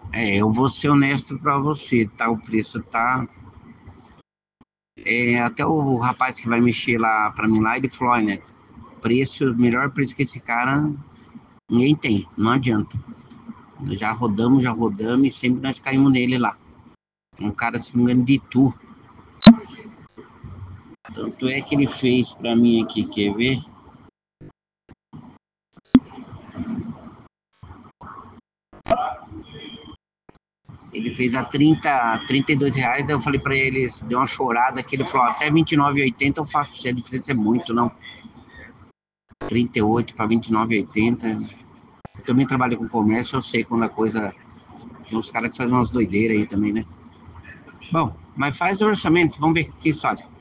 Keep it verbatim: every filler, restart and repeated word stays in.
É, eu vou ser honesto pra você, tá? O preço tá. É, até o rapaz que vai mexer lá pra mim lá, ele falou, olha, preço, melhor preço que esse cara, ninguém tem, não adianta. Já rodamos, já rodamos e sempre nós caímos nele lá. Um cara, se não me engano, de Itu. Tanto é que ele fez pra mim aqui, quer ver? Ele fez a trinta, trinta e dois reais, daí eu falei pra ele, deu uma chorada que ele falou, até vinte e nove e oitenta eu faço, se a diferença é muito, não. trinta e oito para vinte e nove e oitenta. Eu também trabalho com comércio, eu sei quando a coisa. Tem uns caras que fazem umas doideiras aí também, né? Bom, mas faz o orçamento, vamos ver, quem sabe.